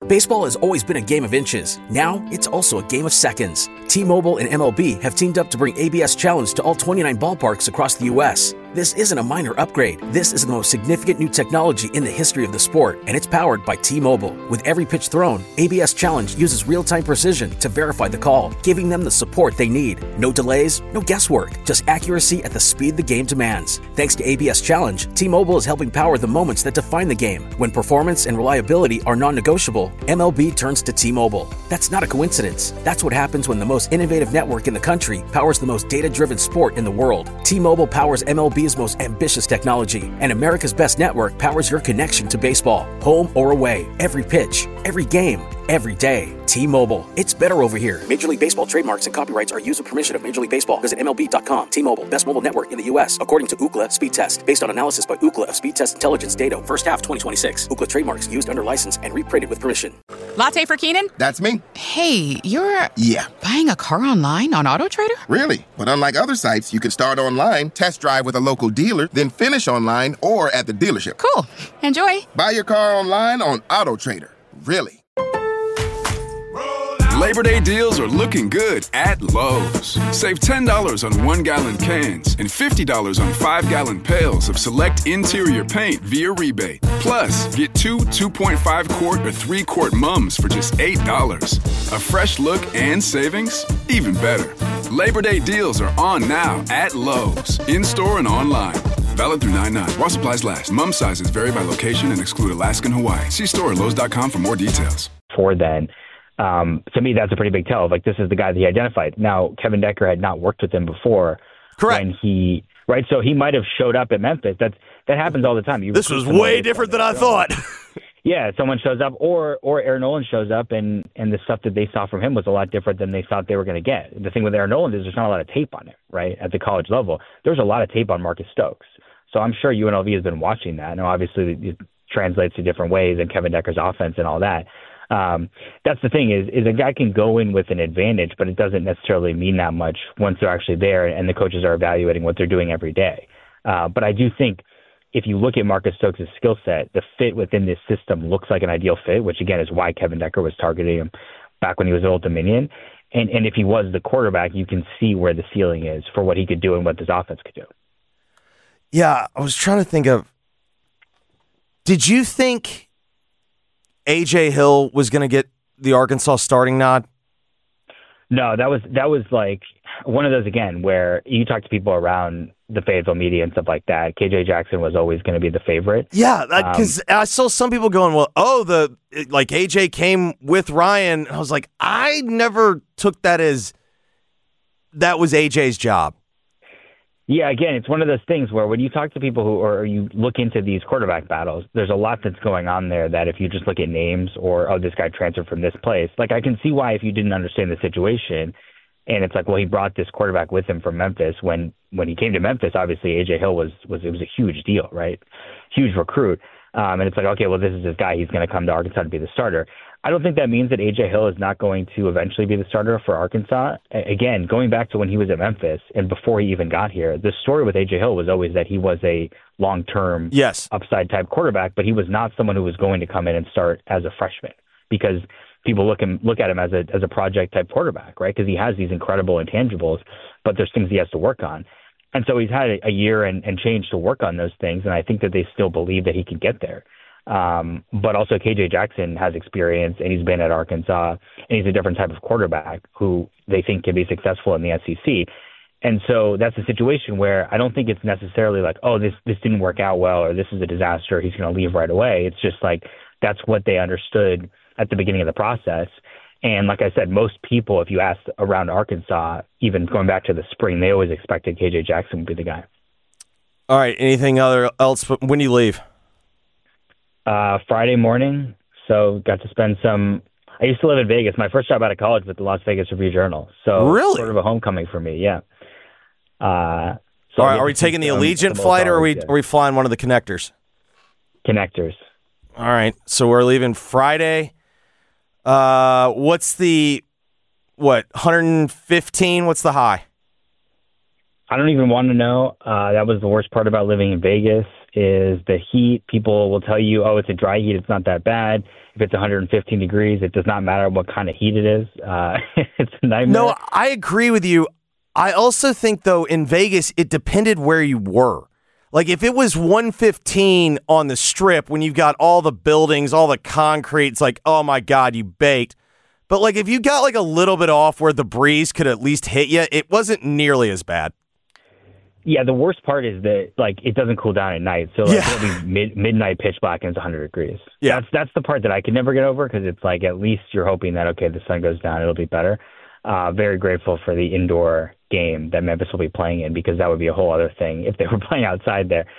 Baseball has always been a game of inches. Now, it's also a game of seconds. T-Mobile and MLB have teamed up to bring ABS Challenge to all 29 ballparks across the U.S. This isn't a minor upgrade. This is the most significant new technology in the history of the sport, and it's powered by T-Mobile. With every pitch thrown, ABS Challenge uses real-time precision to verify the call, giving them the support they need. No delays, no guesswork, just accuracy at the speed the game demands. Thanks to ABS Challenge, T-Mobile is helping power the moments that define the game. When performance and reliability are non-negotiable, MLB turns to T-Mobile. That's not a coincidence. That's what happens when the most innovative network in the country powers the most data-driven sport in the world. T-Mobile powers MLB's most ambitious technology, and America's best network powers your connection to baseball. Home or away, every pitch, every game, every day. T-Mobile. It's better over here. Major League Baseball trademarks and copyrights are used with permission of Major League Baseball. Visit MLB.com. T-Mobile. Best mobile network in the U.S. according to Ookla Speed Test. Based on analysis by Ookla of Speed Test Intelligence data. First half 2026. Ookla trademarks used under license and reprinted with permission. Latte for Keenan? That's me. Hey, you're... Yeah. Buying a car online on AutoTrader? Really? But unlike other sites, you can start online, test drive with a local dealer, then finish online or at the dealership. Cool. Enjoy. Buy your car online on AutoTrader. Really? Labor Day deals are looking good at Lowe's. Save $10 on 1-gallon cans and $50 on 5-gallon pails of select interior paint via rebate. Plus, get two 2.5-quart or 3-quart mums for just $8. A fresh look and savings? Even better. Labor Day deals are on now at Lowe's, in-store and online. Valid through 9/9. While supplies last. Mum sizes vary by location and exclude Alaska and Hawaii. See store at Lowe's.com for more details. For then. To me, that's a pretty big tell. Like, this is the guy that he identified. Now, Kevin Decker had not worked with him before. Correct. Right? So he might have showed up at Memphis. That happens all the time. This was way different than I thought. Yeah, someone shows up, or Aaron Nolan shows up, and the stuff that they saw from him was a lot different than they thought they were going to get. The thing with Aaron Nolan is there's not a lot of tape on him, right, at the college level. There's a lot of tape on Marcus Stokes. So I'm sure UNLV has been watching that. Now, obviously, it translates to different ways in Kevin Decker's offense and all that. That's the thing is a guy can go in with an advantage, but it doesn't necessarily mean that much once they're actually there and the coaches are evaluating what they're doing every day. But I do think if you look at Marcus Stokes' skill set, the fit within this system looks like an ideal fit, which again is why Kevin Decker was targeting him back when he was at Old Dominion. And if he was the quarterback, you can see where the ceiling is for what he could do and what this offense could do. Yeah, I was trying to think of, did you think A.J. Hill was going to get the Arkansas starting nod? No, that was like one of those, again, where you talk to people around the Fayetteville media and stuff like that. KJ Jackson was always going to be the favorite. Yeah, because I saw some people going, well, AJ came with Ryan. I was like, I never took that as that was AJ's job. Yeah, again, it's one of those things where when you talk to people or you look into these quarterback battles, there's a lot that's going on there that if you just look at names or, this guy transferred from this place, like I can see why if you didn't understand the situation and it's like, well, he brought this quarterback with him from Memphis. When he came to Memphis, obviously A.J. Hill it was a huge deal, right? Huge recruit. And it's like, okay, well, this is this guy. He's going to come to Arkansas to be the starter. I don't think that means that A.J. Hill is not going to eventually be the starter for Arkansas. Again, going back to when he was at Memphis and before he even got here, the story with A.J. Hill was always that he was a long-term upside type quarterback, but he was not someone who was going to come in and start as a freshman because people look at him as a project type quarterback, right? Because he has these incredible intangibles, but there's things he has to work on. And so he's had a year and change to work on those things, and I think that they still believe that he can get there. But also KJ Jackson has experience and he's been at Arkansas and he's a different type of quarterback who they think can be successful in the SEC. And so that's a situation where I don't think it's necessarily like, oh, this didn't work out well or this is a disaster. He's going to leave right away. It's just like that's what they understood at the beginning of the process. And like I said, most people, if you ask around Arkansas, even going back to the spring, they always expected KJ Jackson would be the guy. All right. Anything else? When do you leave? Friday morning. So got to spend I used to live in Vegas. My first job out of college was the Las Vegas Review-Journal. So really? Sort of a homecoming for me. Yeah. So all right, are we taking the Allegiant flight or are we flying one of the connectors? Connectors. All right. So we're leaving Friday. What's the 115? What's the high? I don't even want to know. That was the worst part about living in Vegas is the heat. People will tell you, oh, it's a dry heat. It's not that bad. if it's 115 degrees. It does not matter what kind of heat it is. It's a nightmare. No, I agree with you. I also think, though, in Vegas, it depended where you were. Like, if it was 115 on the Strip when you've got all the buildings, all the concrete, it's like, oh, my God, you baked. But, like, if you got, like, a little bit off where the breeze could at least hit you, it wasn't nearly as bad. Yeah, the worst part is that, like, it doesn't cool down at night. So, like, it'll be midnight pitch black and it's 100 degrees. Yeah. That's the part that I can never get over because it's like at least you're hoping that, okay, the sun goes down, it'll be better. Very grateful for the indoor game that Memphis will be playing in because that would be a whole other thing if they were playing outside there.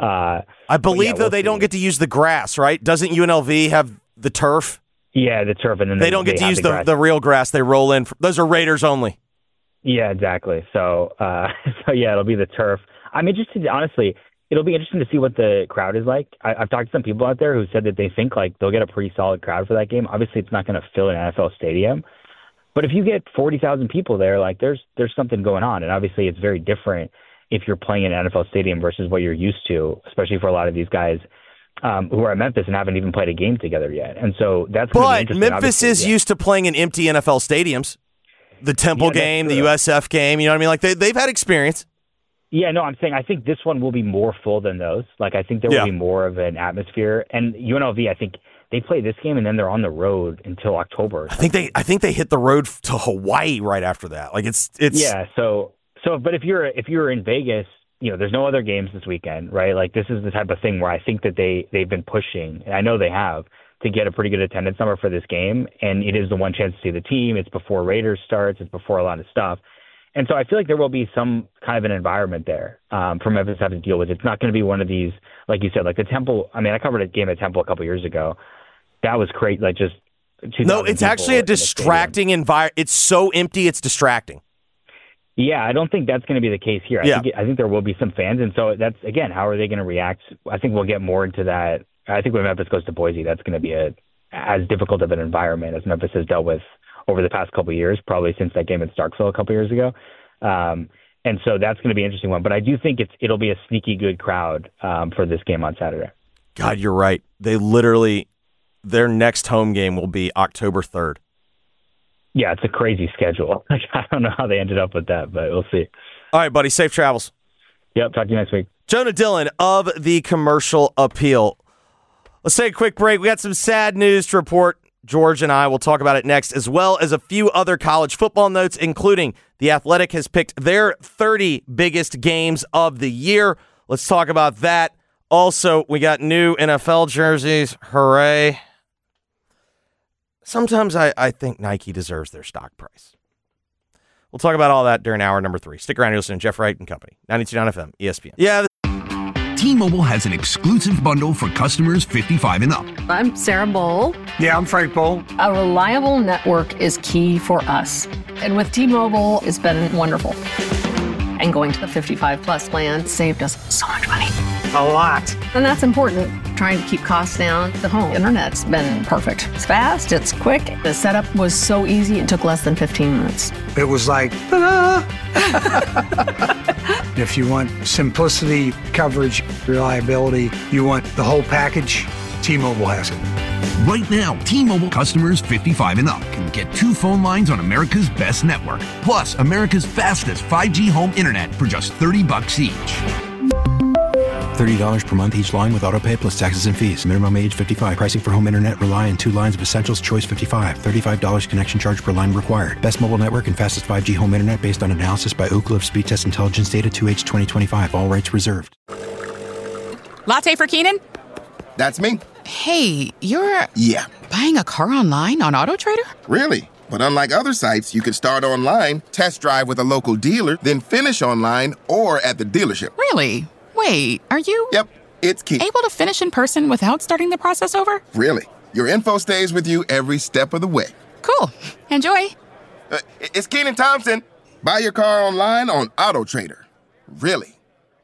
I believe, though, they don't get to use the grass, right? Doesn't UNLV have the turf? Yeah, the turf. And then they don't get to use the real grass. They roll in. Those are Raiders only. Yeah, exactly. So, yeah, it'll be the turf. I'm interested, honestly, it'll be interesting to see what the crowd is like. I've talked to some people out there who said that they think, like, they'll get a pretty solid crowd for that game. Obviously, it's not going to fill an NFL stadium. But if you get 40,000 people there, like, there's something going on. And obviously, it's very different if you're playing in an NFL stadium versus what you're used to, especially for a lot of these guys who are at Memphis and haven't even played a game together yet. And so that's going to be interesting. But Memphis is used to playing in empty NFL stadiums. The Temple game, the USF game, you know what I mean? Like, they've had experience. Yeah, no, I'm saying I think this one will be more full than those. Like, I think there will be more of an atmosphere. And UNLV, I think they play this game and then they're on the road until October. I think they hit the road to Hawaii right after that. Like, it's yeah. So, but if you're in Vegas, you know, there's no other games this weekend, right? Like, this is the type of thing where I think that they've been pushing, and I know they have, to get a pretty good attendance number for this game. And it is the one chance to see the team. It's before Raiders starts. It's before a lot of stuff. And so I feel like there will be some kind of an environment there for Memphis to have to deal with. It's not going to be one of these, like you said, like the Temple. I mean, I covered a game at Temple a couple years ago. That was crazy. Like, just 2,000 no, it's actually a distracting environment. It's so empty, it's distracting. Yeah, I don't think that's going to be the case here. I think there will be some fans. And so that's, again, how are they going to react? I think we'll get more into that. I think when Memphis goes to Boise, that's going to be as difficult of an environment as Memphis has dealt with over the past couple of years, probably since that game in Starkville a couple of years ago. And so that's going to be an interesting one. But I do think it'll be a sneaky good crowd for this game on Saturday. God, you're right. Their next home game will be October 3rd. Yeah, it's a crazy schedule. I don't know how they ended up with that, but we'll see. All right, buddy. Safe travels. Yep, talk to you next week. Jonah Dillon of the Commercial Appeal. Let's take a quick break. We got some sad news to report. George and I will talk about it next, as well as a few other college football notes, including The Athletic has picked their 30 biggest games of the year. Let's talk about that. Also, we got new NFL jerseys. Hooray. Sometimes I think Nike deserves their stock price. We'll talk about all that during hour number 3. Stick around, you're listening to Jeff Wright and Company, 92.9 FM, ESPN. Yeah. T-Mobile has an exclusive bundle for customers 55 and up. I'm Sarah Bowl. Yeah, I'm Frank Bowl. A reliable network is key for us. And with T-Mobile, it's been wonderful. And going to the 55-plus plan saved us so much money. A lot. And that's important. Trying to keep costs down. The home internet's been perfect. It's fast, it's quick. The setup was so easy, it took less than 15 minutes. It was like, ta-da! If you want simplicity, coverage, reliability, you want the whole package, T-Mobile has it. Right now, T-Mobile customers 55 and up can get 2 phone lines on America's best network, plus America's fastest 5G home internet for just $30 each. $30 per month each line with autopay plus taxes and fees. Minimum age 55. Pricing for home internet rely on 2 lines of Essentials Choice 55. $35 connection charge per line required. Best mobile network and fastest 5G home internet based on analysis by Ookla of Speed Test Intelligence data 2H 2025. All rights reserved. Latte for Keenan? That's me. Hey, you're... Yeah. Buying a car online on AutoTrader? Really? But unlike other sites, you can start online, test drive with a local dealer, then finish online or at the dealership. Really? Wait, are you... Yep, it's key. Able to finish in person without starting the process over? Really. Your info stays with you every step of the way. Cool. Enjoy. It's Kenan Thompson. Buy your car online on AutoTrader. Really.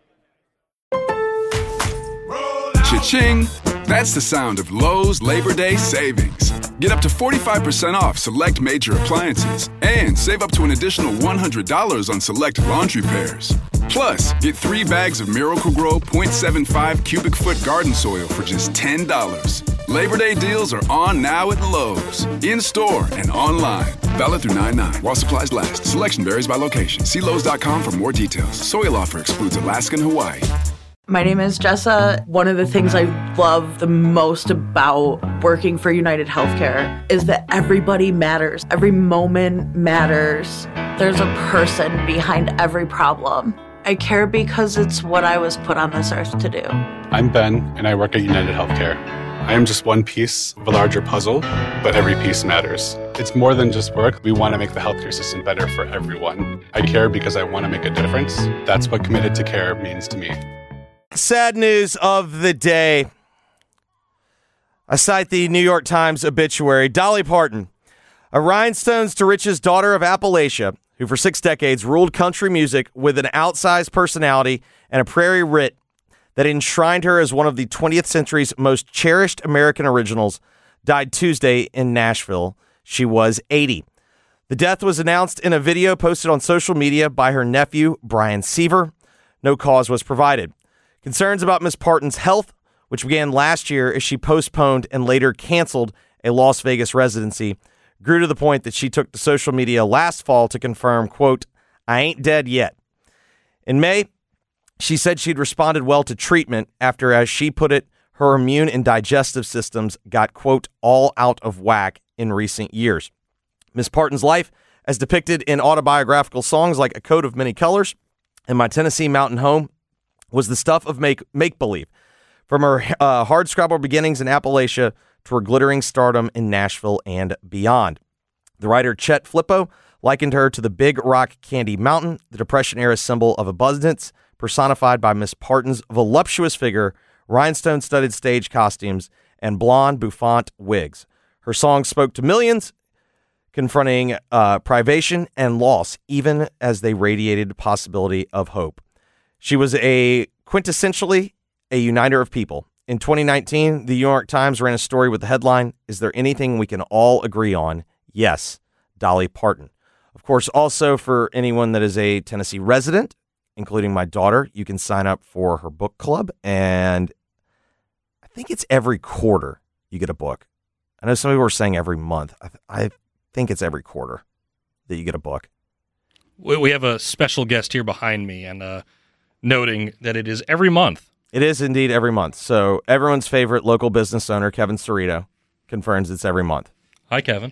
Cha-ching! That's the sound of Lowe's Labor Day savings. Get up to 45% off select major appliances and save up to an additional $100 on select laundry pairs. Plus, get 3 bags of Miracle-Gro 0.75 cubic foot garden soil for just $10. Labor Day deals are on now at Lowe's. In-store and online. Valid through 9/9 while supplies last. Selection varies by location. See Lowe's.com for more details. Soil offer excludes Alaska and Hawaii. My name is Jessa. One of the things I love the most about working for United Healthcare is that everybody matters. Every moment matters. There's a person behind every problem. I care because it's what I was put on this earth to do. I'm Ben, and I work at United Healthcare. I am just one piece of a larger puzzle, but every piece matters. It's more than just work. We want to make the healthcare system better for everyone. I care because I want to make a difference. That's what committed to care means to me. Sad news of the day. I cite the New York Times obituary. Dolly Parton, a rhinestones to riches daughter of Appalachia, who for 6 decades ruled country music with an outsized personality and a prairie wit that enshrined her as one of the 20th century's most cherished American originals, died Tuesday in Nashville. She was 80. The death was announced in a video posted on social media by her nephew, Brian Seaver. No cause was provided. Concerns about Miss Parton's health, which began last year as she postponed and later canceled a Las Vegas residency, grew to the point that she took to social media last fall to confirm, quote, "I ain't dead yet." In May, she said she'd responded well to treatment after, as she put it, her immune and digestive systems got, quote, all out of whack in recent years. Miss Parton's life, as depicted in autobiographical songs like A Coat of Many Colors and My Tennessee Mountain Home, was the stuff of make-believe. From her hardscrabble beginnings in Appalachia to her glittering stardom in Nashville and beyond. The writer Chet Flippo likened her to the big rock candy mountain, the Depression-era symbol of abundance, personified by Miss Parton's voluptuous figure, rhinestone-studded stage costumes, and blonde bouffant wigs. Her songs spoke to millions, confronting privation and loss, even as they radiated the possibility of hope. She was quintessentially a uniter of people. In 2019, the New York Times ran a story with the headline, "Is there anything we can all agree on? Yes, Dolly Parton." Of course, also for anyone that is a Tennessee resident, including my daughter, you can sign up for her book club, and I think it's every quarter you get a book. I know some people are saying every month. I think it's every quarter that you get a book. We have a special guest here behind me, and noting that it is every month. It is indeed every month. So everyone's favorite local business owner, Kevin Cerrito, confirms it's every month. Hi, Kevin.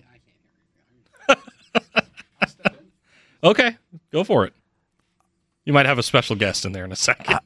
Okay, go for it. You might have a special guest in there in a second.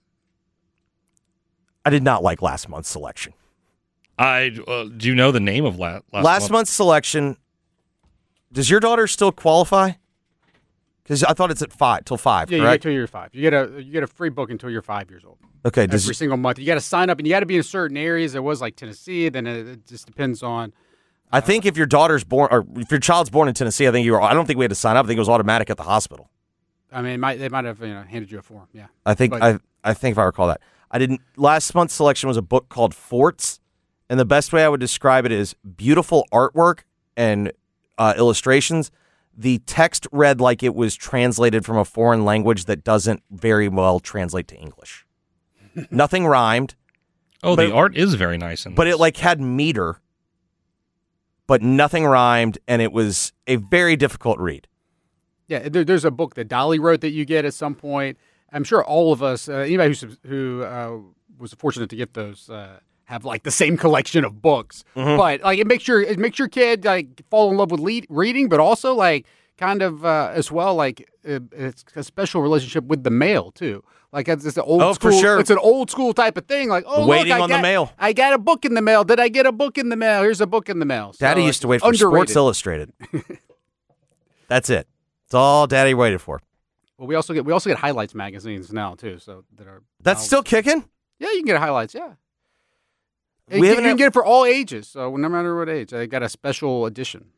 I did not like last month's selection. Do you know the name of last month's selection? Does your daughter still qualify? Because I thought it's at 5 till 5. Yeah, correct? you get till you're 5. You get a free book until you're 5 years old. Okay, every single month. You got to sign up, and you got to be in certain areas. It was like Tennessee. Then it just depends on. I think if your daughter's born, or if your child's born in Tennessee, I don't think we had to sign up. I think it was automatic at the hospital. I mean, they might have handed you a form. Yeah, I think if I recall that. I didn't. Last month's selection was a book called Forts, and the best way I would describe it is beautiful artwork and illustrations. The text read like it was translated from a foreign language that doesn't very well translate to English. Nothing rhymed. Oh, the art is very nice. But it had meter, but nothing rhymed, and it was a very difficult read. Yeah, there's a book that Dolly wrote that you get at some point. I'm sure all of us, anybody who was fortunate to get those, have the same collection of books. Mm-hmm. But it makes your kid fall in love with reading, but also kind of as well it's a special relationship with the mail too. It's an old school. For sure. It's an old school type of thing. Waiting on the mail. I got a book in the mail. Did I get a book in the mail? Here's a book in the mail. Daddy used to wait for Sports Illustrated. That's it. It's all Daddy waited for. Well, we also get highlights magazines now too. So that's still kicking. Yeah, you can get highlights. Yeah. You can get it for all ages, so no matter what age. I got a special edition.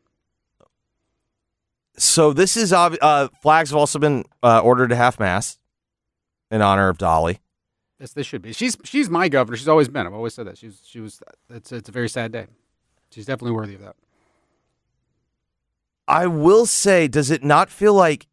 So this is flags have also been ordered to half-mast in honor of Dolly. Yes, they should be. She's my governor. She's always been. I've always said that. She was. It's a very sad day. She's definitely worthy of that. I will say, does it not feel like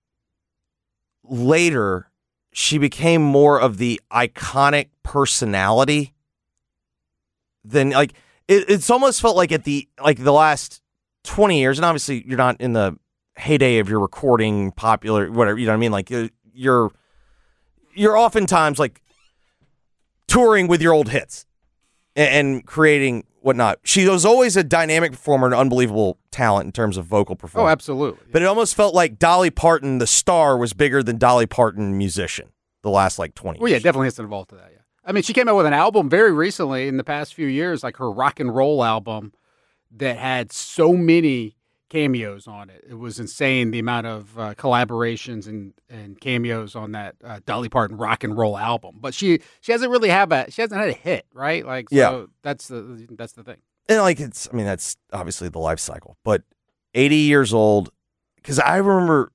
later she became more of the iconic personality than It's almost felt like the last 20 years, and obviously you're not in the heyday of your recording popular, whatever, you know what I mean? Like you're oftentimes like touring with your old hits and creating whatnot. She was always a dynamic performer and unbelievable talent in terms of vocal performance. Oh, absolutely. But it almost felt like Dolly Parton, the star, was bigger than Dolly Parton, musician, the last 20 years. Well, yeah, definitely has involved to that, yeah. I mean, she came out with an album very recently in the past few years, like her rock and roll album that had so many cameos on it. It was insane, the amount of collaborations and cameos on that Dolly Parton rock and roll album. But she hasn't really had a hit, right? Like, so yeah. That's the thing. And that's obviously the life cycle. But 80 years old, because I remember.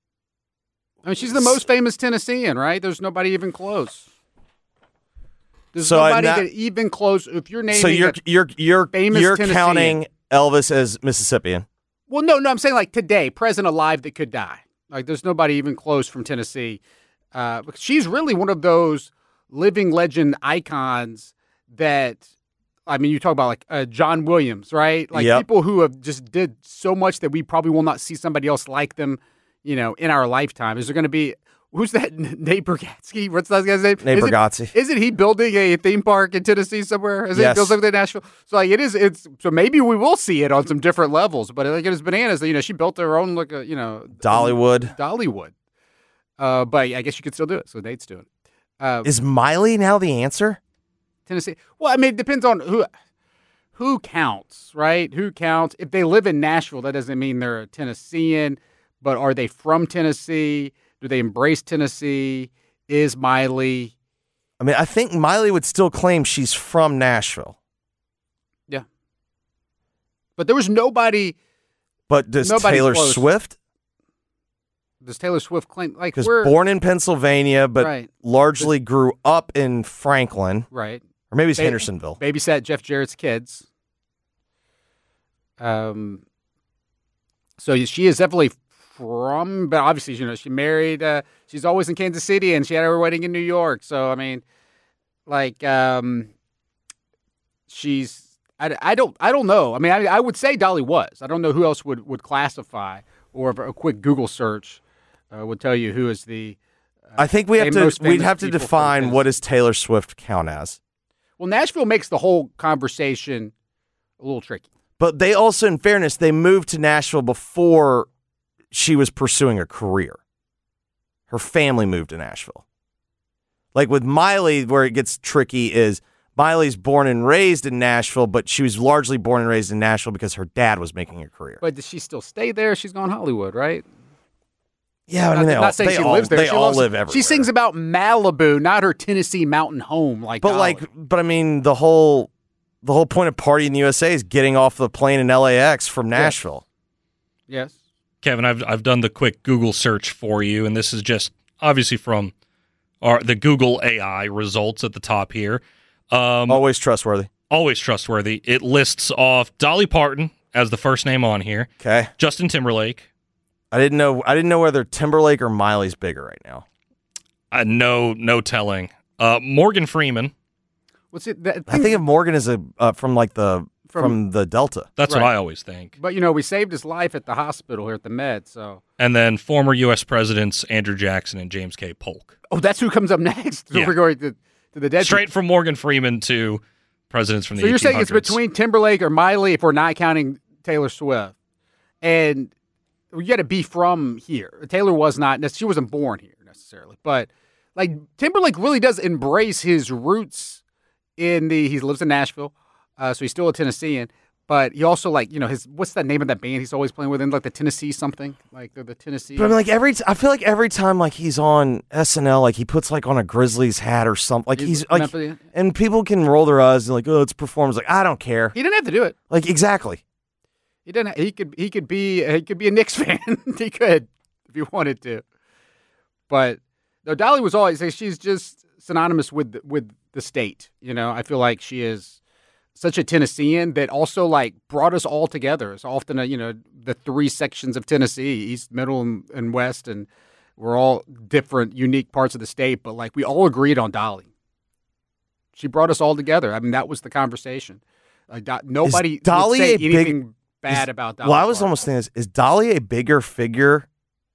I mean, she's the most famous Tennessean, right? There's nobody even close. There's so nobody that even close. If you're naming, so you're famous counting Elvis as Mississippian. Well, no, I'm saying like today, present alive that could die. Like there's nobody even close from Tennessee. Because she's really one of those living legend icons that, I mean, you talk about like John Williams, right? Like people who have just did so much that we probably will not see somebody else like them, in our lifetime. Is there going to be, who's that? Nate Bargatze? What's that guy's name? Nate Bargatze. Isn't he building a theme park in Tennessee somewhere? Is he building something in Nashville? So like so maybe we will see it on some different levels. But like it is bananas. She built her own Dollywood. But I guess you could still do it. So Nate's doing it. Is Miley now the answer? Tennessee. Well, I mean, it depends on who counts, right? Who counts? If they live in Nashville, that doesn't mean they're a Tennessean. But are they from Tennessee? Do they embrace Tennessee? Is Miley? I mean, I think Miley would still claim she's from Nashville. Yeah. But there was nobody. But does Taylor Swift? Does Taylor Swift claim because born in Pennsylvania, but largely grew up in Franklin, right? Or maybe it's Hendersonville. Babysat Jeff Jarrett's kids. So she is definitely from, but obviously, she married. She's always in Kansas City, and she had her wedding in New York. So I mean, she's. I don't know. I mean, I would say Dolly was. I don't know who else would classify, or if a quick Google search would tell you who is the. I think we'd have to define what does Taylor Swift count as. Well, Nashville makes the whole conversation a little tricky. But they also, in fairness, they moved to Nashville before she was pursuing a career. Her family moved to Nashville. Like with Miley, where it gets tricky is Miley's born and raised in Nashville, but she was largely born and raised in Nashville because her dad was making a career. But does she still stay there? She's gone Hollywood, right? Yeah, I mean, they all live everywhere. She sings about Malibu, not her Tennessee mountain home. But I mean, the whole point of Party in the USA is getting off the plane in LAX from Nashville. Yes. Kevin, I've done the quick Google search for you, and this is just obviously from the Google AI results at the top here. Always trustworthy. Always trustworthy. It lists off Dolly Parton as the first name on here. Okay. Justin Timberlake. I didn't know whether Timberlake or Miley's bigger right now. No telling. Morgan Freeman. What's it? I think of Morgan as from the Delta. That's what I always think. But we saved his life at the hospital here at the Med. So. And then former U.S. presidents Andrew Jackson and James K. Polk. Oh, that's who comes up next. So we're going to the dead. Straight from Morgan Freeman to presidents from the 1800s. So you're saying it's between Timberlake or Miley if we're not counting Taylor Swift, and you got to be from here. Taylor was not. She wasn't born here necessarily, but like Timberlake really does embrace his roots he lives in Nashville, so he's still a Tennessean. But he also what's that name of that band he's always playing with? Like the Tennessee something, like the Tennessee. But I mean, I feel like every time he's on SNL, he puts on a Grizzlies hat or something. Like he's like, and people can roll their eyes and it's performance. Like I don't care. He didn't have to do it. Like exactly. He didn't. He could be a Knicks fan. He could if he wanted to. But no, Dolly was always she's just synonymous with the state. I feel like she is such a Tennessean that also brought us all together. It's often the three sections of Tennessee, East, Middle, and West, and we're all different, unique parts of the state. But we all agreed on Dolly. She brought us all together. I mean, that was the conversation. Nobody Dolly would say a big- anything bad about Dolly. Well, I was Parton. almost thinking, is Dolly a bigger figure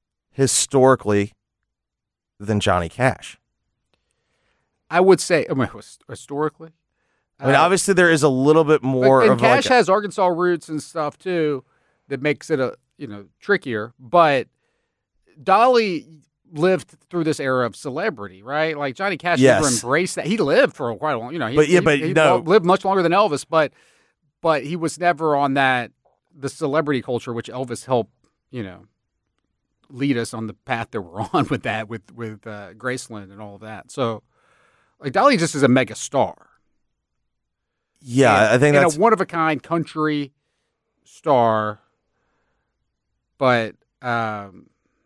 historically than Johnny Cash? I would say, historically. I mean, obviously there is a little bit more and of Cash like has Arkansas roots and stuff too that makes it trickier. But Dolly lived through this era of celebrity, right? Like Johnny Cash never embraced that. He lived for quite a long, he lived much longer than Elvis, but he was never on the celebrity culture, which Elvis helped, lead us on the path that we're on with that, with Graceland and all of that. So, like Dolly just is a mega star. Yeah, I think that's a one of a kind country star. But man,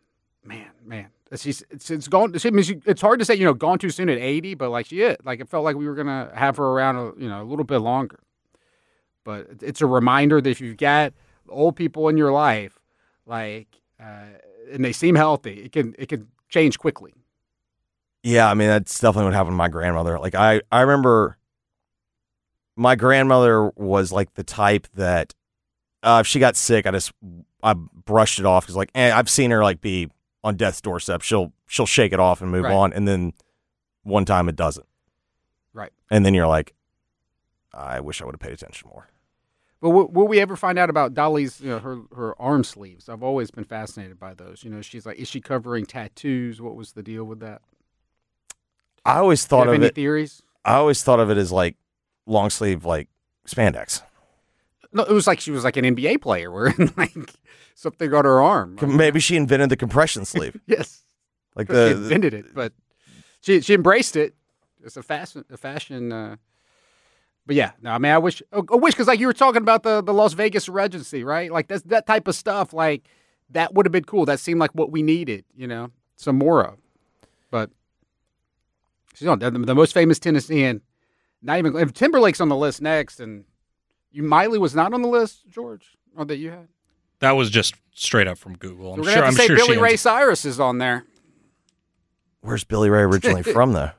it's gone. It's hard to say, gone too soon at 80, but like it felt like we were gonna have her around, a little bit longer. But it's a reminder that if you've got old people in your life, and they seem healthy, it can change quickly. Yeah, I mean, that's definitely what happened to my grandmother. Like, I remember my grandmother was like the type that if she got sick, I brushed it off because I've seen her be on death's doorstep. She'll shake it off and move on, and then one time it doesn't. Right. And then you're like, I wish I would have paid attention more. But will we ever find out about Dolly's, her arm sleeves? I've always been fascinated by those. She's like, is she covering tattoos? What was the deal with that? I always thought of any it. Theories? I always thought of it as long sleeve, spandex. No, it was like she was like an NBA player wearing something on her arm. Maybe she invented the compression sleeve. Yes, she invented it, but she embraced it. It's a fashion. But yeah, no, I mean, I wish because you were talking about the Las Vegas Regency, right? Like that type of stuff, that would have been cool. That seemed like what we needed, some more of. But she's on the most famous Tennessean. Not even if Timberlake's on the list next, and Miley was not on the list, George, or that you had. That was just straight up from Google. We're gonna have to say Billy Ray Cyrus is on there. Where's Billy Ray originally from, though?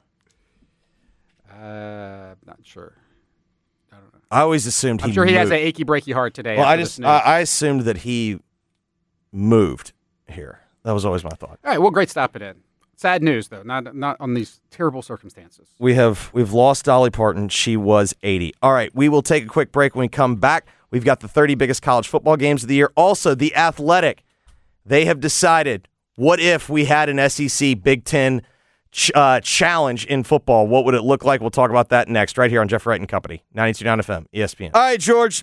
Not sure. I don't know. I always assumed I'm sure he has an achy breaky heart today. Well, I assumed that he moved here. That was always my thought. All right, well, great stopping in. Sad news, though, not on these terrible circumstances. We've lost Dolly Parton. She was 80. All right, we will take a quick break. When we come back, we've got the 30 biggest college football games of the year. Also, The Athletic. They have decided, what if we had an SEC Big Ten challenge in football? What would it look like? We'll talk about that next, right here on Jeff Wright and Company, 92.9 FM, ESPN. All right, George.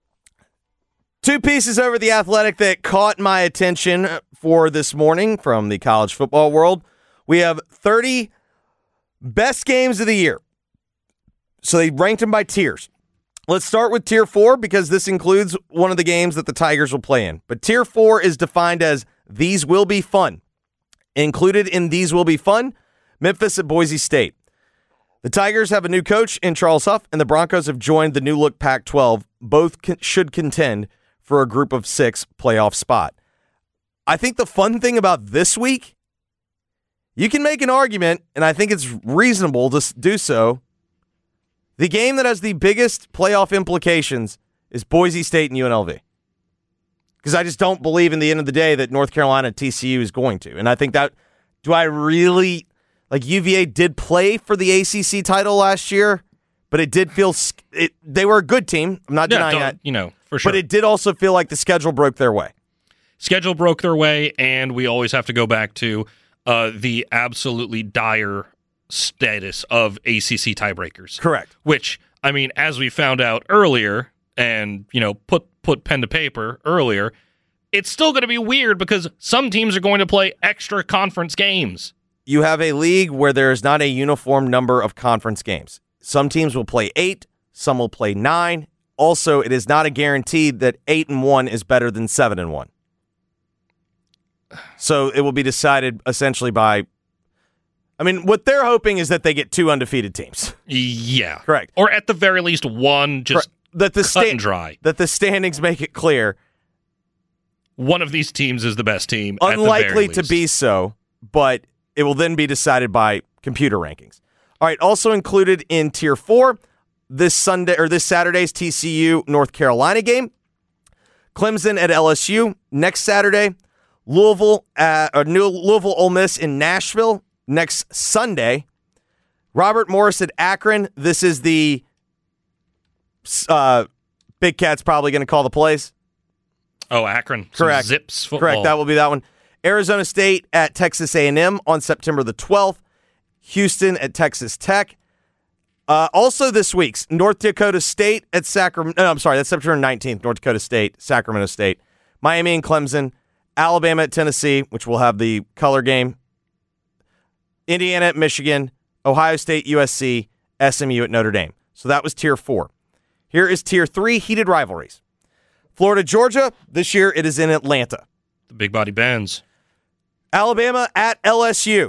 Two pieces over The Athletic that caught my attention for this morning from the college football world. We have 30 best games of the year. So they ranked them by tiers. Let's start with Tier 4 because this includes one of the games that the Tigers will play in. But Tier 4 is defined as these will be fun. Included in these will be fun, Memphis at Boise State. The Tigers have a new coach in Charles Huff, and the Broncos have joined the new look Pac-12. Both should contend for a group of 6 playoff spot. I think the fun thing about this week, you can make an argument, and I think it's reasonable to do so. The game that has the biggest playoff implications is Boise State and UNLV. Because I just don't believe in the end of the day that North Carolina TCU is going to. And I think that, do I really, UVA did play for the ACC title last year, but it did feel, they were a good team. I'm not denying that. For sure. But it did also feel like the schedule broke their way. Schedule broke their way, and we always have to go back to the absolutely dire status of ACC tiebreakers. Correct. Which, I mean, as we found out earlier, and put pen to paper earlier, it's still going to be weird because some teams are going to play extra conference games. You have a league where there is not a uniform number of conference games. Some teams will play 8, some will play 9. Also, it is not a guarantee that 8-1 is better than 7-1. So it will be decided essentially by, what they're hoping is that they get 2 undefeated teams. Yeah. Correct. Or at the very least one just cut and dry. That the standings make it clear. One of these teams is the best team. Unlikely to be so, but it will then be decided by computer rankings. All right, also included in Tier 4, this Saturday's TCU North Carolina game. Clemson at LSU next Saturday. Louisville Ole Miss in Nashville next Sunday. Robert Morris at Akron. This is the Big Cat's probably going to call the plays. Oh, Akron. Correct. Zips football. Correct. That will be that one. Arizona State at Texas A&M on September the 12th. Houston at Texas Tech. Also this week's North Dakota State at Sacramento. No, I'm sorry, that's September 19th. North Dakota State, Sacramento State. Miami and Clemson. Alabama at Tennessee, which will have the color game. Indiana at Michigan. Ohio State, USC. SMU at Notre Dame. So that was Tier 4. Here is Tier 3, heated rivalries. Florida, Georgia. This year it is in Atlanta. The Big Body Bends. Alabama at LSU.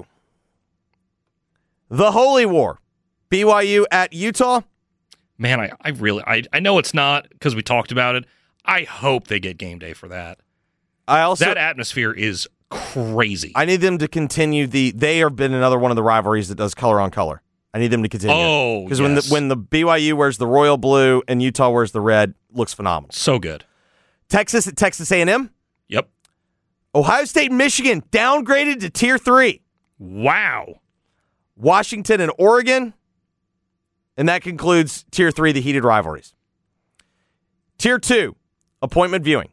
The Holy War. BYU at Utah. Man, I know it's not because we talked about it. I hope they get game day for that. That atmosphere is crazy. I need them to continue they have been another one of the rivalries that does color on color. I need them to continue. Oh, because yes. when the BYU wears the royal blue and Utah wears the red, looks phenomenal. So good. Texas at Texas A&M. Yep. Ohio State and Michigan downgraded to Tier 3. Wow. Washington and Oregon. And that concludes Tier 3, the heated rivalries. Tier 2, appointment viewing.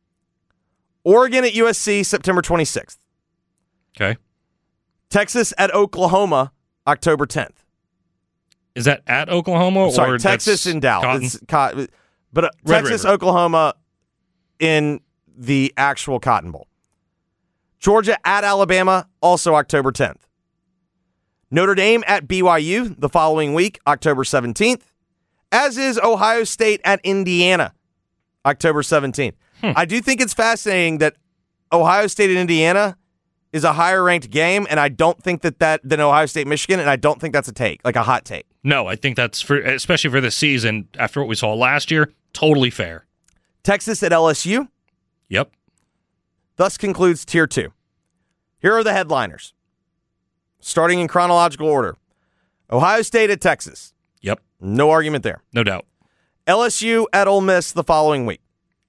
Oregon at USC, September 26th. Okay. Texas at Oklahoma, October 10th. Is that at Oklahoma? Sorry, or Texas and Dallas. But Texas, River. Oklahoma in the actual Cotton Bowl. Georgia at Alabama, also October 10th. Notre Dame at BYU the following week, October 17th, as is Ohio State at Indiana, October 17th. I do think it's fascinating that Ohio State and Indiana is a higher ranked game, and I don't think that than Ohio State, Michigan, and I don't think that's a hot take. No, I think that's, especially for this season, after what we saw last year, totally fair. Texas at LSU. Yep. Thus concludes Tier 2. Here are the headliners. Starting in chronological order. Ohio State at Texas. Yep. No argument there. No doubt. LSU at Ole Miss the following week.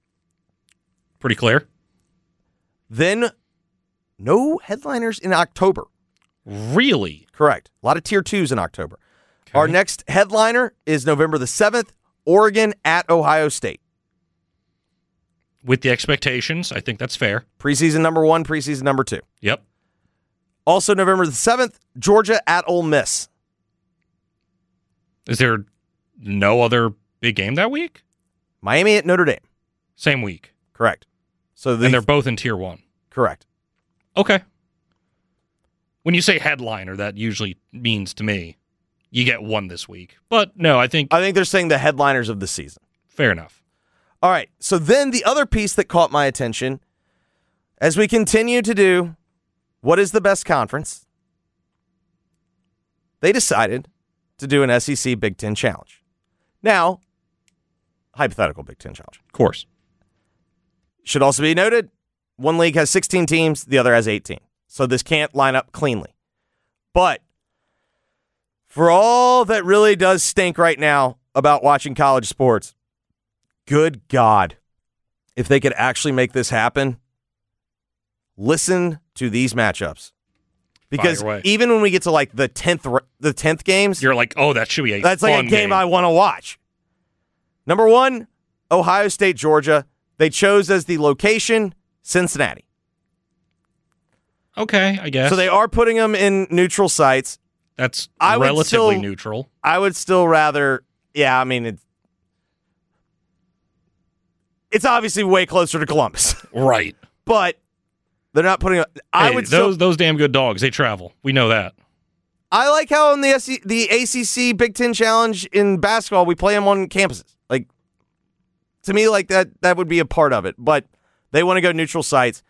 Pretty clear. Then, no headliners in October. Really? Correct. A lot of Tier 2s in October. Okay. Our next headliner is November the 7th, Oregon at Ohio State. With the expectations, I think that's fair. Preseason number 1, preseason number 2. Yep. Also November the 7th, Georgia at Ole Miss. Is there no other big game that week? Miami at Notre Dame. Same week. Correct. So and they're both in Tier 1. Correct. Okay. When you say headliner, that usually means to me you get one this week. But no, I think they're saying the headliners of the season. Fair enough. All right. So then the other piece that caught my attention, as we continue to do what is the best conference, they decided to do an SEC Big Ten Challenge. Now, hypothetical Big Ten Challenge. Of course. Should also be noted, one league has 16 teams, the other has 18. So this can't line up cleanly. But for all that really does stink right now about watching college sports, good God, if they could actually make this happen, listen to these matchups. Because even when we get to like the 10th games, you're like, oh, that should be that's like a game I want to watch. Number 1, Ohio State, Georgia. They chose as the location Cincinnati. Okay, I guess. So they are putting them in neutral sites. That's relatively neutral. I would still rather, I mean, it's obviously way closer to Columbus. Right. But they're not putting those damn good dogs, they travel. We know that. I like how in the ACC Big Ten Challenge in basketball, we play them on campuses. Like, to me, like that would be a part of it. But they want to go neutral sites.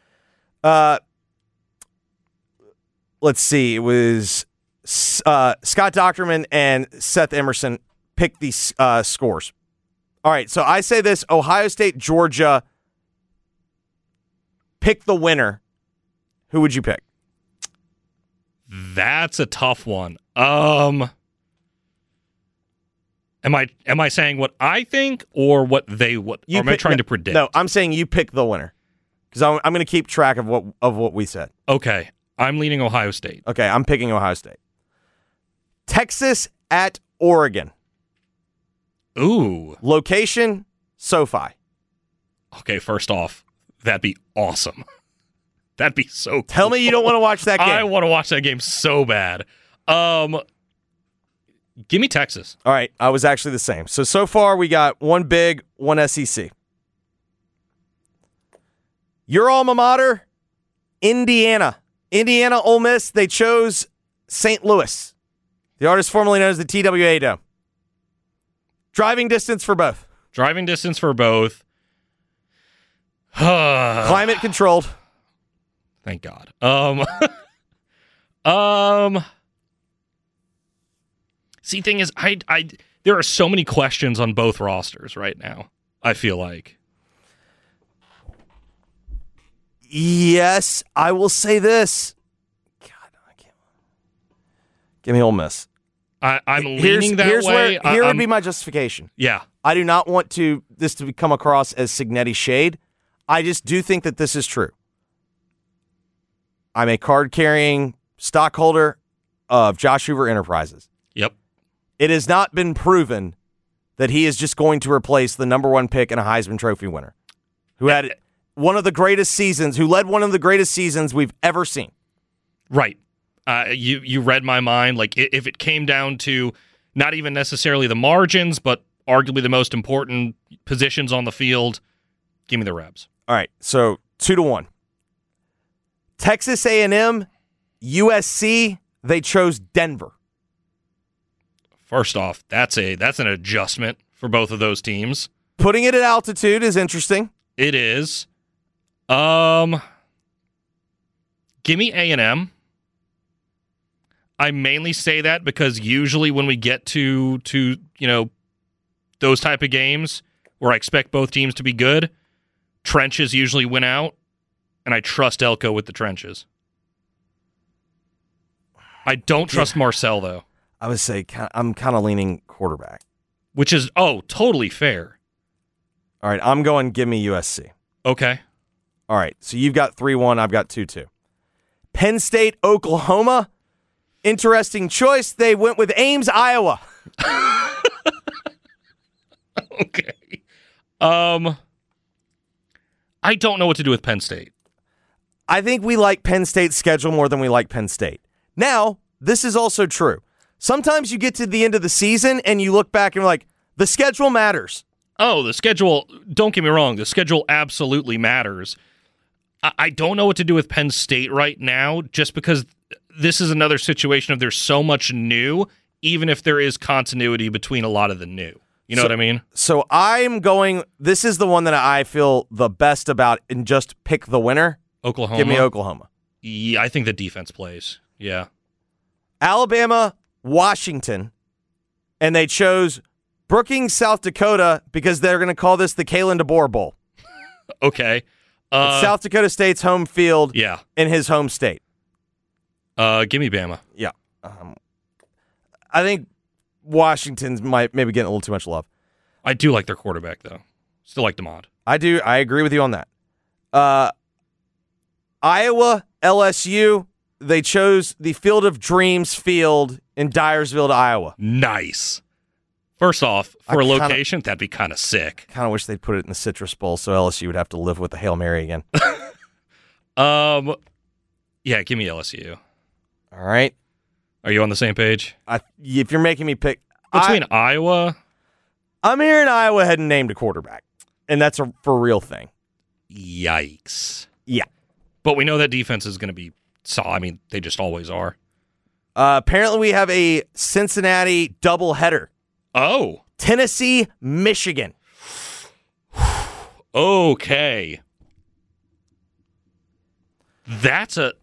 Let's see. It was Scott Docterman and Seth Emerson picked these scores. All right, so I say this, Ohio State, Georgia, pick the winner. Who would you pick? That's a tough one. Am I saying what I think or what they would? Or am I trying to predict? No, I'm saying you pick the winner because I'm going to keep track of what we said. Okay, I'm leaning Ohio State. Okay, I'm picking Ohio State. Texas at Oregon. Ooh. Location, SoFi. Okay, first off, that'd be awesome. That'd be so cool. Tell me you don't want to watch that game. I want to watch that game so bad. Give me Texas. All right, I was actually the same. So far we got one big, one SEC. Your alma mater, Indiana. Indiana, Ole Miss, they chose St. Louis. The artist formerly known as the TWA Dome. Driving distance for both. Driving distance for both. Climate controlled. Thank God. See, thing is, I there are so many questions on both rosters right now. I feel like. Yes, I will say this. God, I can't. Give me Ole Miss. I'm leaning that way. Here would be my justification. Yeah. I do not want this to come across as Cignetti shade. I just do think that this is true. I'm a card-carrying stockholder of Josh Hoover Enterprises. Yep. It has not been proven that he is just going to replace the number one pick and a Heisman Trophy winner who had one of the greatest seasons, who led one of the greatest seasons we've ever seen. Right. You read my mind. Like, if it came down to not even necessarily the margins, but arguably the most important positions on the field, give me the Rebs. All right, so 2-1. Texas A&M, USC, they chose Denver. First off, that's an adjustment for both of those teams. Putting it at altitude is interesting. It is. Give me A&M. I mainly say that because usually when we get to those type of games where I expect both teams to be good, trenches usually win out, and I trust Elko with the trenches. I don't trust Marcel, though. I would say I'm kind of leaning quarterback. Which is, totally fair. All right, I'm going give me USC. Okay. All right, so you've got 3-1, I've got 2-2. Penn State, Oklahoma. Interesting choice. They went with Ames, Iowa. Okay. I don't know what to do with Penn State. I think we like Penn State's schedule more than we like Penn State. Now, this is also true. Sometimes you get to the end of the season and you look back and you're like, the schedule matters. Oh, the schedule, don't get me wrong, the schedule absolutely matters. I don't know what to do with Penn State right now just because this is another situation of there's so much new, even if there is continuity between a lot of the new. You know what I mean? So I'm going, this is the one that I feel the best about and just pick the winner. Oklahoma. Give me Oklahoma. Yeah, I think the defense plays. Yeah. Alabama, Washington, and they chose Brookings, South Dakota, because they're going to call this the Kalen DeBoer Bowl. Okay. It's South Dakota State's home field in his home state. Give me Bama. Yeah. I think Washington's might maybe getting a little too much love. I do like their quarterback, though. Still like DeMond. I do. I agree with you on that. Iowa, LSU, they chose the Field of Dreams field in Dyersville, Iowa. Nice. First off, for a location, that'd be kind of sick. Kind of wish they'd put it in the Citrus Bowl so LSU would have to live with the Hail Mary again. Yeah, give me LSU. All right. Are you on the same page? If you're making me pick between Iowa, I'm hearing Iowa hadn't named a quarterback, and that's a for real thing. Yikes! Yeah, but we know that defense is going to be. I mean, they just always are. Apparently, we have a Cincinnati doubleheader. Oh, Tennessee, Michigan. Okay, that's a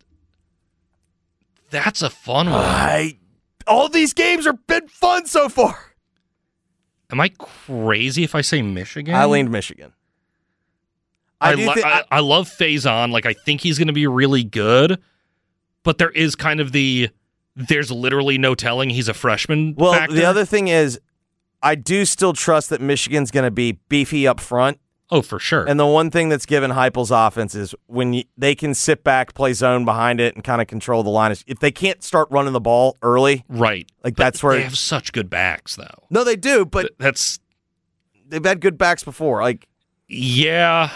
fun one. All these games have been fun so far. Am I crazy if I say Michigan? I leaned Michigan. I love Faison. Like, I think he's going to be really good, but there is kind of there's literally no telling he's a freshman. Well, factor. the other thing is, I do still trust that Michigan's going to be beefy up front. Oh, for sure. And the one thing that's given Heupel's offense is when they can sit back, play zone behind it, and kind of control the line. If they can't start running the ball early, right? Like that's where they have such good backs, though. No, they do, but they've had good backs before. Like, yeah.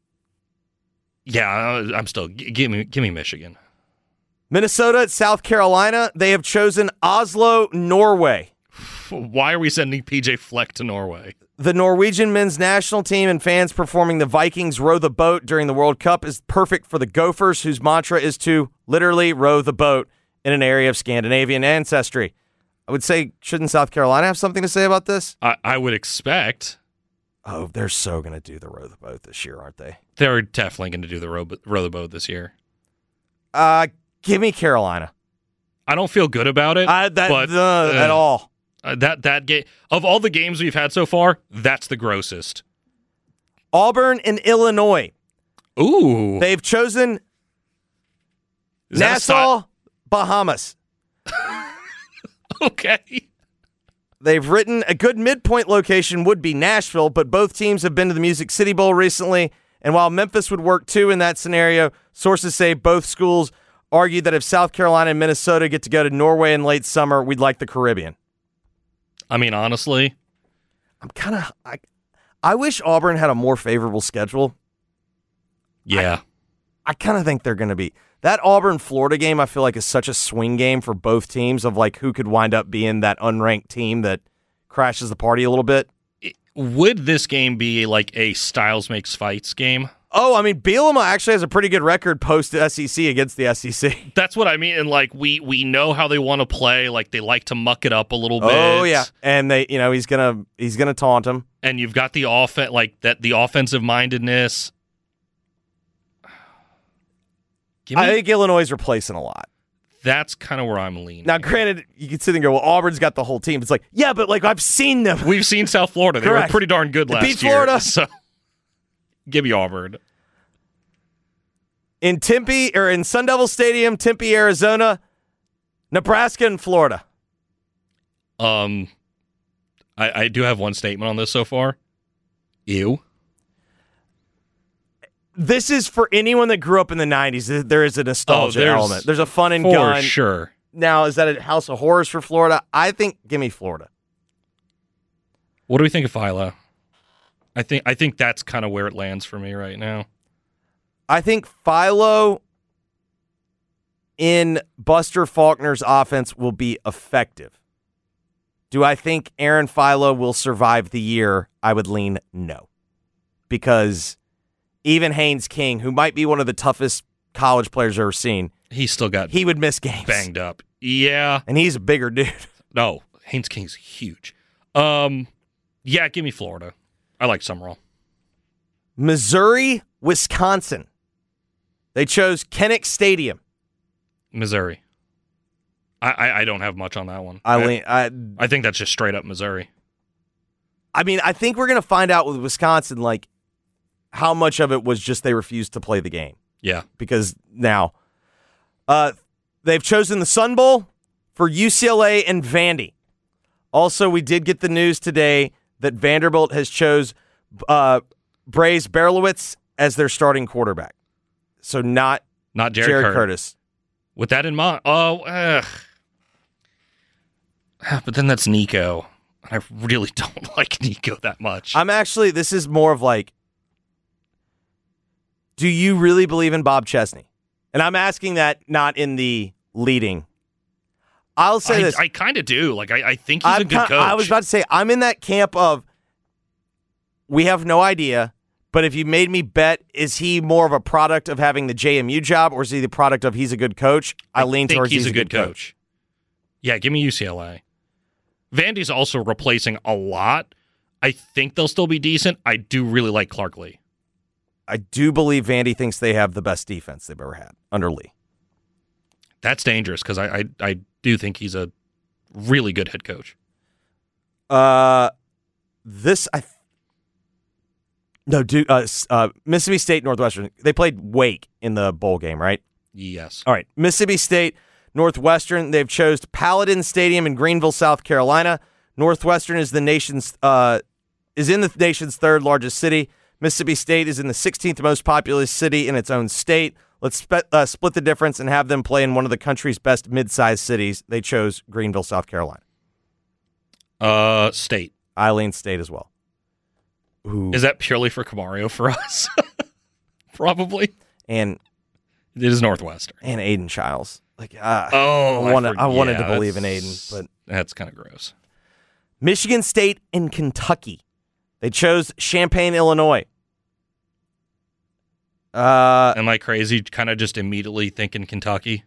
I'm still give me Michigan. Minnesota at South Carolina. They have chosen Oslo, Norway. Why are we sending PJ Fleck to Norway? The Norwegian men's national team and fans performing the Vikings row the boat during the World Cup is perfect for the Gophers, whose mantra is to literally row the boat in an area of Scandinavian ancestry. I would say, shouldn't South Carolina have something to say about this? I would expect. Oh, they're so going to do the row the boat this year, aren't they? They're definitely going to do the row the boat this year. Give me Carolina. I don't feel good about it, at all. That game of all the games we've had so far, that's the grossest. Auburn and Illinois. Ooh, they've chosen Nassau, Bahamas. Okay. They've written a good midpoint location would be Nashville, but both teams have been to the Music City Bowl recently, and while Memphis would work too in that scenario, sources say both schools argued that if South Carolina and Minnesota get to go to Norway in late summer, we'd like the Caribbean. I mean, honestly, I wish Auburn had a more favorable schedule. Yeah. I kind of think they're going to be. That Auburn-Florida game, I feel like, is such a swing game for both teams of like who could wind up being that unranked team that crashes the party a little bit. Would this game be like a Styles Makes Fights game? Oh, I mean, Bielema actually has a pretty good record post-SEC against the SEC. That's what I mean. And, like, we know how they want to play. Like, they like to muck it up a little bit. Oh, yeah. And he's gonna taunt him. And you've got the the offensive mindedness. I think Illinois is replacing a lot. That's kind of where I'm leaning. Now, granted, you can sit and go, well, Auburn's got the whole team. It's like, yeah, but like I've seen them. We've seen South Florida. They Correct. were pretty darn good last year. Beat Florida. So give me Auburn. In Tempe, or in Sun Devil Stadium, Tempe, Arizona, Nebraska and Florida. I do have one statement on this so far. Ew. This is for anyone that grew up in the 90s. There is a nostalgia element. There's a fun and gun. For sure. Now, is that a house of horrors for Florida? I think, give me Florida. What do we think of Philo? I think that's kind of where it lands for me right now. I think Philo in Buster Faulkner's offense will be effective. Do I think Aaron Philo will survive the year? I would lean no. Because even Haynes King, who might be one of the toughest college players I've ever seen, he would miss games. Banged up. Yeah. And he's a bigger dude. No, Haynes King's huge. Yeah, give me Florida. I like Summerall. Missouri, Wisconsin. They chose Kinnick Stadium. Missouri. I don't have much on that one. I think that's just straight up Missouri. I mean, I think we're going to find out with Wisconsin, like, how much of it was just they refused to play the game. Yeah. Because now they've chosen the Sun Bowl for UCLA and Vandy. Also, we did get the news today that Vanderbilt has chose Braze Berlowitz as their starting quarterback. So not Jared Curtis. With that in mind, but then that's Nico. I really don't like Nico that much. This is more of like, do you really believe in Bob Chesney? And I'm asking that not in the leading. I'll say this. I kind of do. Like, I think he's a good coach. I was about to say, I'm in that camp of, we have no idea, but if you made me bet, is he more of a product of having the JMU job, or is he the product of he's a good coach? I lean towards he's a good coach. Yeah, give me UCLA. Vandy's also replacing a lot. I think they'll still be decent. I do really like Clark Lee. I do believe Vandy thinks they have the best defense they've ever had under Lee. That's dangerous because I do think he's a really good head coach. Mississippi State, Northwestern. They played Wake in the bowl game, right? Yes. All right. Mississippi State, Northwestern. They've chose Paladin Stadium in Greenville, South Carolina. Northwestern is in the nation's third largest city. Mississippi State is in the 16th most populous city in its own state. Let's split the difference and have them play in one of the country's best mid-sized cities. They chose Greenville, South Carolina. State. I lean State as well. Ooh. Is that purely for Camario for us? Probably. And it is Northwestern. And Aiden Childs. I wanted to believe in Aiden, but that's kind of gross. Michigan State and Kentucky. They chose Champaign, Illinois. Am I crazy? Kind of just immediately thinking Kentucky.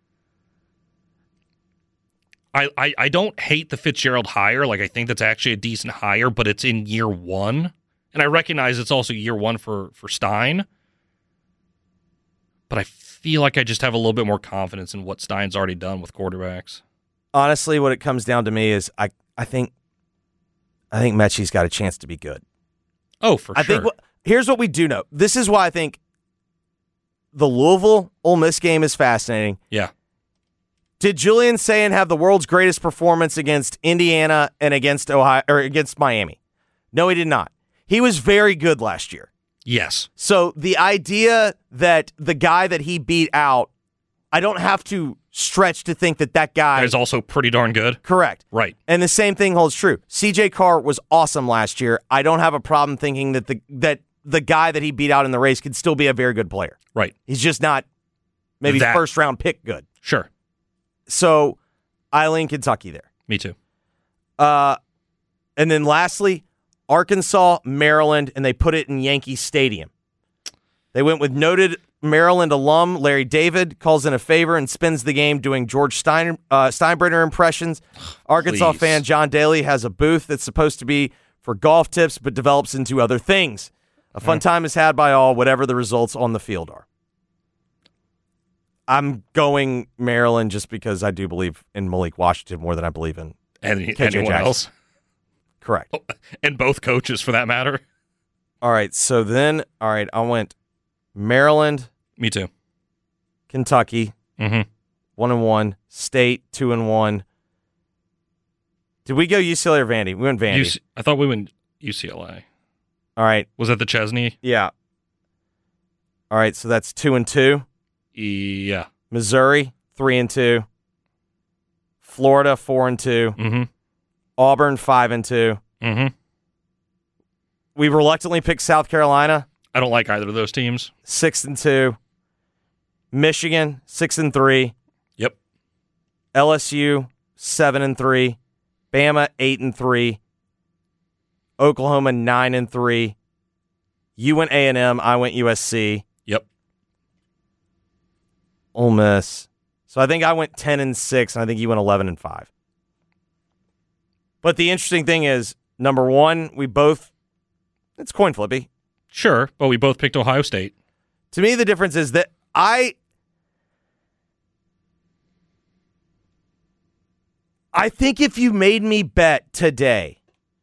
I don't hate the Fitzgerald hire. I think that's actually a decent hire, but it's in year one. And I recognize it's also year one for Stein. But I feel like I just have a little bit more confidence in what Stein's already done with quarterbacks. Honestly, what it comes down to me is I think Mechie's got a chance to be good. Oh, for sure. Here's what we do know. This is why I think the Louisville Ole Miss game is fascinating. Yeah. Did Julian Sayin have the world's greatest performance against Indiana and against Ohio or against Miami? No, he did not. He was very good last year. Yes. So the idea that the guy that he beat out, I don't have to stretch to think that guy is also pretty darn good. Correct. Right. And the same thing holds true. CJ Carr was awesome last year. I don't have a problem thinking that the guy that he beat out in the race could still be a very good player. Right. He's just not maybe first round pick good. Sure. So I lean Kentucky there. Me too. And then lastly, Arkansas, Maryland, and they put it in Yankee Stadium. They went with noted Maryland alum Larry David, calls in a favor and spins the game doing George Steinbrenner impressions. Arkansas fan John Daly has a booth that's supposed to be for golf tips but develops into other things. A fun time is had by all, whatever the results on the field are. I'm going Maryland just because I do believe in Malik Washington more than I believe in anyone else. Correct. And both coaches, for that matter. All right, so then, I went Maryland. Me too. Kentucky. 1-1. State, 2-1. Did we go UCLA or Vandy? We went Vandy. I thought we went UCLA. All right. Was that the Chesney? Yeah. All right, so that's 2-2. Yeah. Missouri, 3-2. Florida, 4-2. Auburn, 5-2. We reluctantly picked South Carolina. I don't like either of those teams. 6-2. Michigan, 6-3. Yep. LSU, 7-3. Bama, 8-3. Oklahoma, 9-3. You went A&M. I went USC. Yep. Ole Miss. So I think I went 10-6, and I think you went 11-5. But the interesting thing is, number one, it's coin flippy. Sure, but we both picked Ohio State. To me, the difference is that I think if you made me bet today,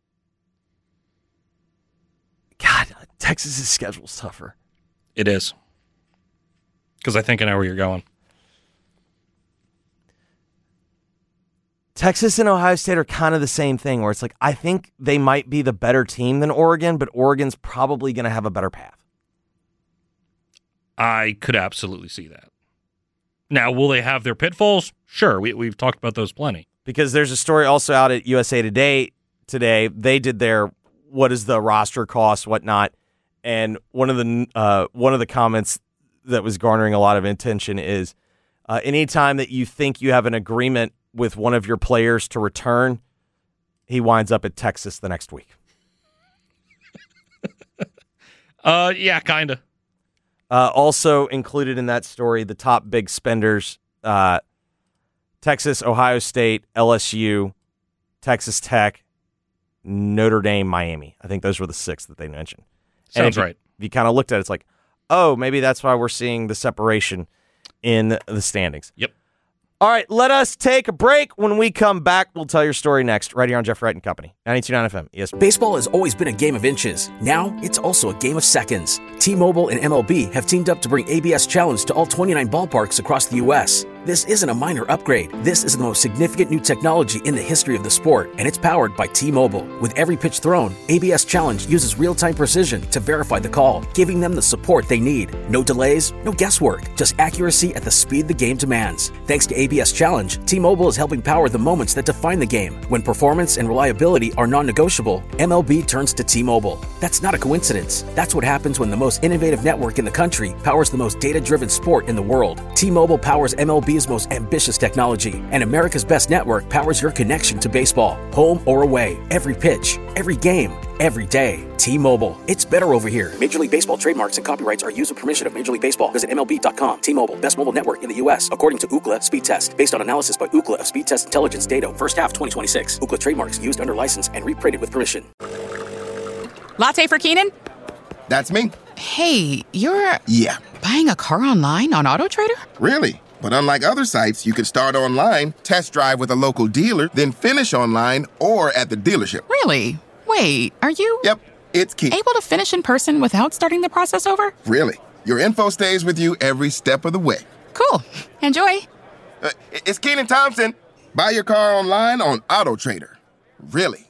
God, Texas's schedule's tougher. It is. Because I think I know where you're going. Texas and Ohio State are kind of the same thing, where it's like, I think they might be the better team than Oregon, but Oregon's probably going to have a better path. I could absolutely see that. Now, will they have their pitfalls? Sure, we've talked about those plenty. Because there's a story also out at USA Today today. They did their what is the roster cost, whatnot, and one of the comments that was garnering a lot of attention is anytime that you think you have an agreement with one of your players to return, he winds up at Texas the next week. Yeah, kind of. Also included in that story, the top big spenders, Texas, Ohio State, LSU, Texas Tech, Notre Dame, Miami. I think those were the six that they mentioned. Sounds right. If you kind of looked at it, it's like, oh, maybe that's why we're seeing the separation in the standings. Yep. All right, let us take a break. When we come back, we'll tell your story next, right here on Jeff Wright and Company, 92.9 FM. Yes. Baseball has always been a game of inches. Now it's also a game of seconds. T-Mobile and MLB have teamed up to bring ABS Challenge to all 29 ballparks across the U.S. This isn't a minor upgrade. This is the most significant new technology in the history of the sport, and it's powered by T-Mobile. With every pitch thrown, ABS Challenge uses real-time precision to verify the call, giving them the support they need. No delays, no guesswork, just accuracy at the speed the game demands. Thanks to ABS Challenge, T-Mobile is helping power the moments that define the game. When performance and reliability are non-negotiable, MLB turns to T-Mobile. That's not a coincidence. That's what happens when the most innovative network in the country powers the most data-driven sport in the world. T-Mobile powers MLB's most ambitious technology, and America's Best Network powers your connection to baseball. Home or away, every pitch, every game, every day. T-Mobile. It's better over here. Major League Baseball trademarks and copyrights are used with permission of Major League Baseball. Visit MLB.com. T-Mobile. Best mobile network in the U.S. according to Ookla Speed Test. Based on analysis by Ookla of Speed Test Intelligence data first half 2026. Ookla trademarks used under license and reprinted with permission. Latte for Keenan? That's me. Hey, you're... Yeah. Buying a car online on AutoTrader? Really? But unlike other sites, you can start online, test drive with a local dealer, then finish online or at the dealership. Really? Wait, are you... Yep, it's key. Able to finish in person without starting the process over? Really. Your info stays with you every step of the way. Cool. Enjoy. It's Keenan Thompson. Buy your car online on AutoTrader. Really.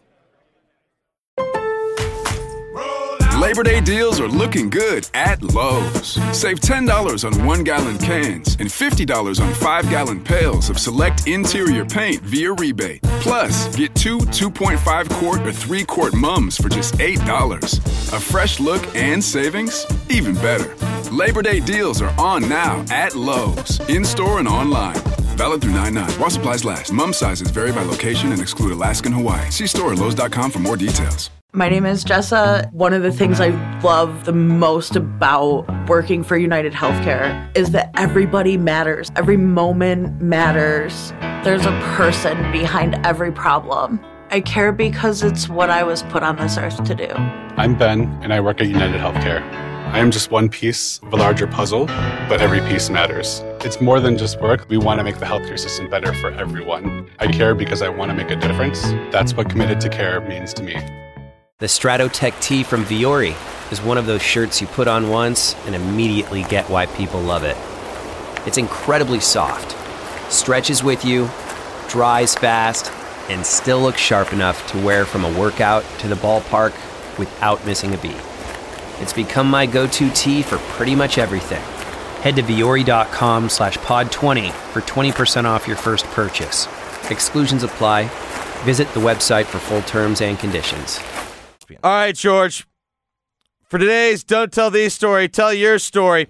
Labor Day deals are looking good at Lowe's. Save $10 on 1-gallon cans and $50 on 5-gallon pails of select interior paint via rebate. Plus, get 2 2.5-quart or 3-quart mums for just $8. A fresh look and savings? Even better. Labor Day deals are on now at Lowe's, in-store and online. Valid through 9/9. While supplies last. Mum sizes vary by location and exclude Alaska and Hawaii. See store at Lowe's.com for more details. My name is Jessa. One of the things I love the most about working for United Healthcare is that everybody matters. Every moment matters. There's a person behind every problem. I care because it's what I was put on this earth to do. I'm Ben, and I work at United Healthcare. I am just one piece of a larger puzzle, but every piece matters. It's more than just work. We want to make the healthcare system better for everyone. I care because I want to make a difference. That's what Committed to Care means to me. The Stratotech tee from Viore is one of those shirts you put on once and immediately get why people love it. It's incredibly soft, stretches with you, dries fast, and still looks sharp enough to wear from a workout to the ballpark without missing a beat. It's become my go-to tee for pretty much everything. Head to Viore.com/pod20 for 20% off your first purchase. Exclusions apply. Visit the website for full terms and conditions. All right, George. For today's Don't Tell These story, tell your story.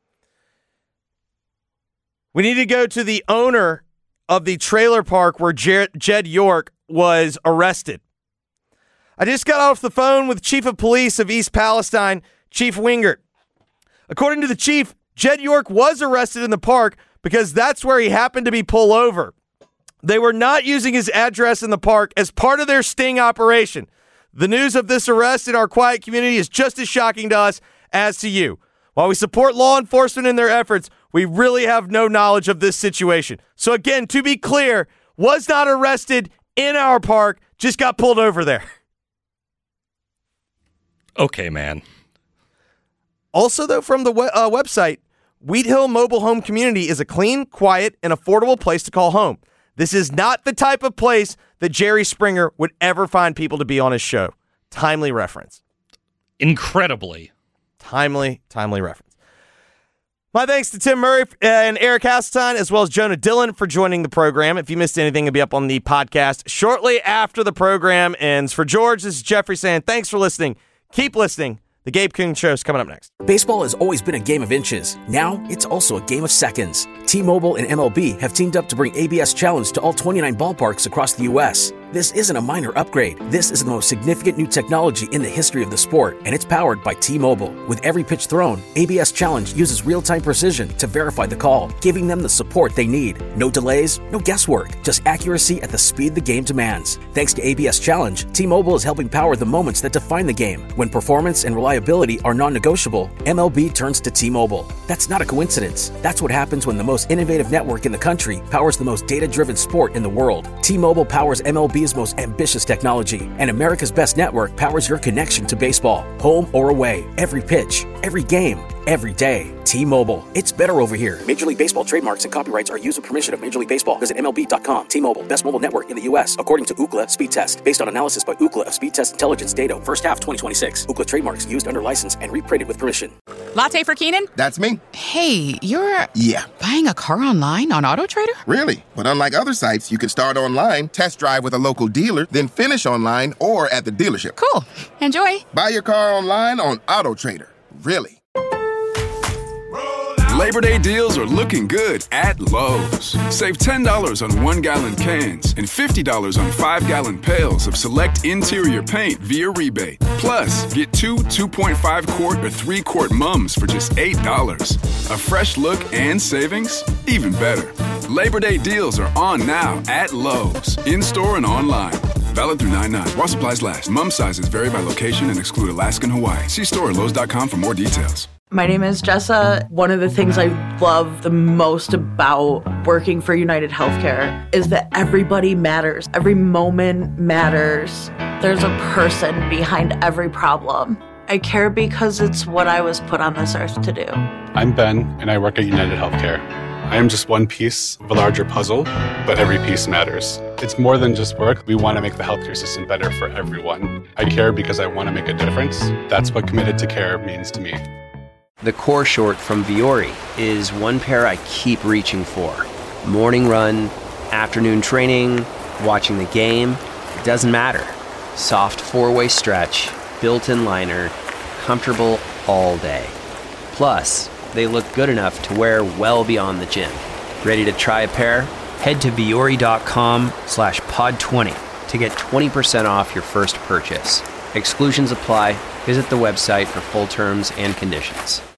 We need to go to the owner of the trailer park where Jed York was arrested. I just got off the phone with Chief of Police of East Palestine, Chief Wingert. According to the chief, Jed York was arrested in the park because that's where he happened to be pulled over. They were not using his address in the park as part of their sting operation. The news of this arrest in our quiet community is just as shocking to us as to you. While we support law enforcement in their efforts, we really have no knowledge of this situation. So again, to be clear, was not arrested in our park, just got pulled over there. Okay, man. Also, though, from the website, Wheat Hill Mobile Home Community is a clean, quiet, and affordable place to call home. This is not the type of place that Jerry Springer would ever find people to be on his show. Timely reference. Incredibly. Timely reference. My thanks to Tim Murray and Eric Hasseltine, as well as Jonah Dillon for joining the program. If you missed anything, it'll be up on the podcast shortly after the program ends. For George, this is Jeffrey saying thanks for listening. Keep listening. The Gabe Kuhn Show is coming up next. Baseball has always been a game of inches. Now, it's also a game of seconds. T-Mobile and MLB have teamed up to bring ABS Challenge to all 29 ballparks across the U.S. This isn't a minor upgrade. This is the most significant new technology in the history of the sport, and it's powered by T-Mobile. With every pitch thrown, ABS Challenge uses real-time precision to verify the call, giving them the support they need. No delays, no guesswork, just accuracy at the speed the game demands. Thanks to ABS Challenge, T-Mobile is helping power the moments that define the game. When performance and reliability are non-negotiable, MLB turns to T-Mobile. That's not a coincidence. That's what happens when the most innovative network in the country powers the most data-driven sport in the world. T-Mobile powers MLB's most ambitious technology, and America's Best Network powers your connection to baseball. Home or away, every pitch, every game, every day. T-Mobile, it's better over here. Major League Baseball trademarks and copyrights are used with permission of Major League Baseball. Visit MLB.com. T-Mobile, best mobile network in the U.S., according to Ookla Speed Test. Based on analysis by Ookla of Speed Test Intelligence data, first half 2026. Ookla trademarks used under license and reprinted with permission. Latte for Keenan? That's me. Hey, you're... Yeah. Buying a car online on AutoTrader? Really? But unlike other sites, you can start online, test drive with a local dealer, then finish online or at the dealership. Cool. Enjoy. Buy your car online on AutoTrader. Really. Labor Day deals are looking good at Lowe's. Save $10 on 1-gallon cans and $50 on 5-gallon pails of select interior paint via rebate. Plus, get 2 2.5-quart or 3-quart mums for just $8. A fresh look and savings? Even better. Labor Day deals are on now at Lowe's, in-store and online. Valid through 9/9. While supplies last. Mum sizes vary by location and exclude Alaska and Hawaii. See store at Lowe's.com for more details. My name is Jessa. One of the things I love the most about working for United Healthcare is that everybody matters. Every moment matters. There's a person behind every problem. I care because it's what I was put on this earth to do. I'm Ben, and I work at United Healthcare. I am just one piece of a larger puzzle, but every piece matters. It's more than just work. We want to make the healthcare system better for everyone. I care because I want to make a difference. That's what committed to care means to me. The core short from Viore is one pair I keep reaching for. Morning run, afternoon training, watching the game, it doesn't matter. Soft four-way stretch, built-in liner, comfortable all day. Plus, they look good enough to wear well beyond the gym. Ready to try a pair? Head to Viore.com/pod20 to get 20% off your first purchase. Exclusions apply. Visit the website for full terms and conditions.